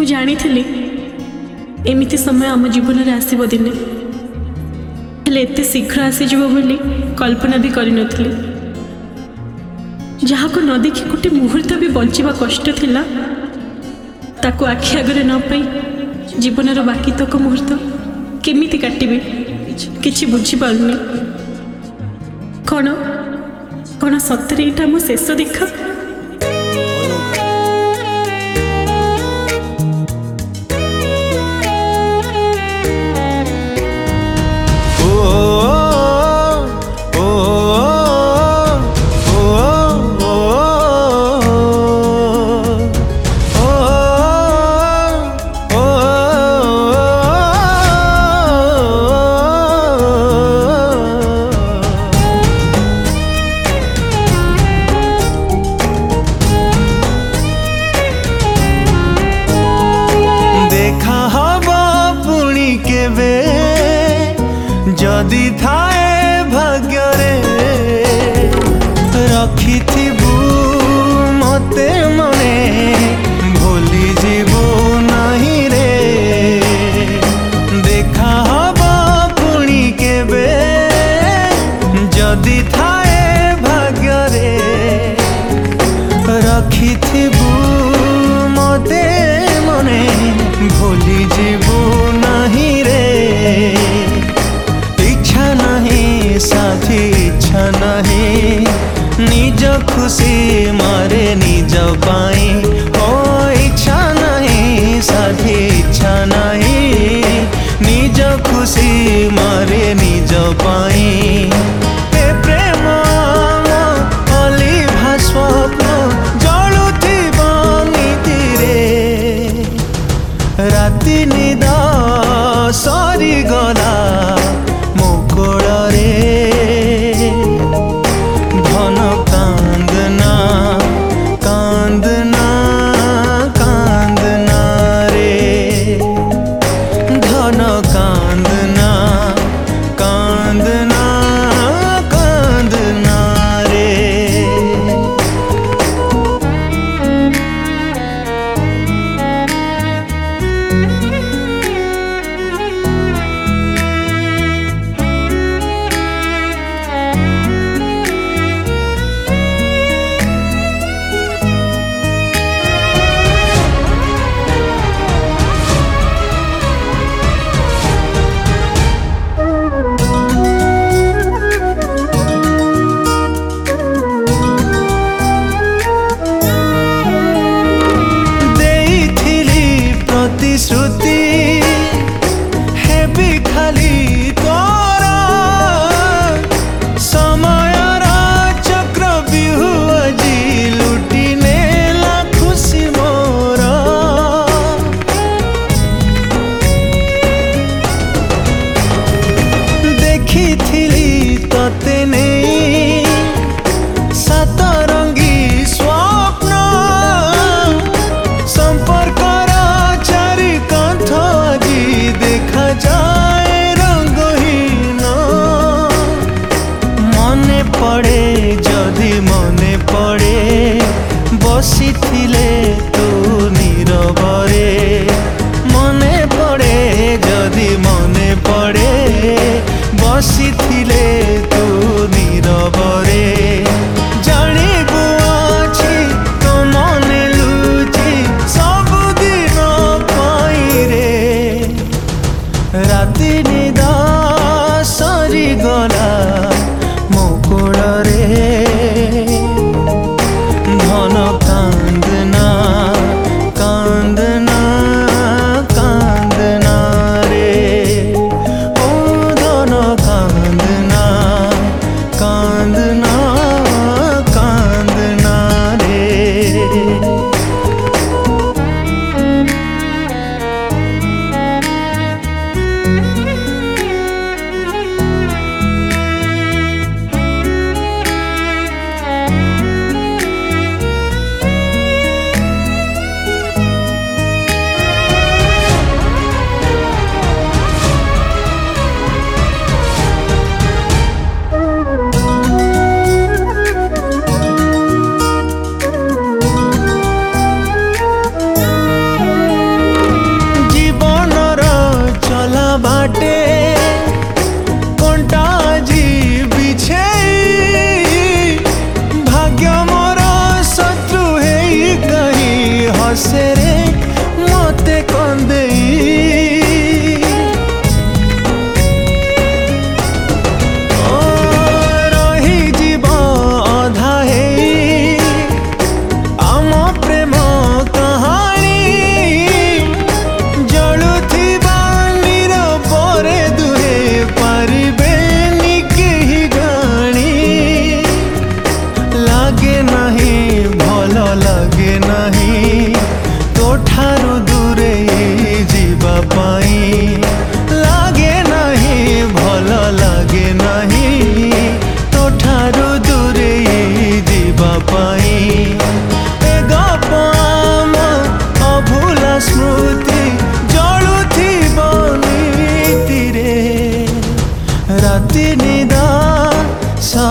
जानी एमिति समय आम जीवन में आसब दिने हेले एते शीघ्र आसीज बोली कल्पना भी करि नथिली। जहाँ को न देखी गोटे मुहूर्त भी बंचिबा कष्ट थिला ताको आखि आगरे न पाई जीवन बाकी तक मुहूर्त केमिति काटिबे किछि बुझी पारुनी। कौन कौन सतरे एटा मो शेष देखा? जदि थाए भाग्य रे रखी मते मने भूली जीवो नहीं रे। देखा हबा पुणी केबे जदि थाए भाग्य रे रखी मते मने भूली जीवो नहीं रे। नहीं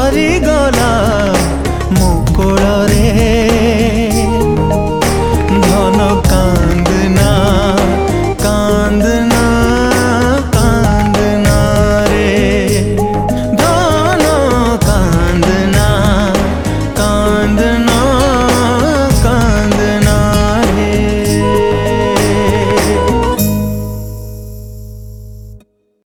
ସରିଗଲା ମୋ କୋଳରେ ଧନ କାନ୍ଦନା କାନ୍ଦନା କାନ୍ଦନା ରେ ଧନ କାନ୍ଦନା କାନ୍ଦନା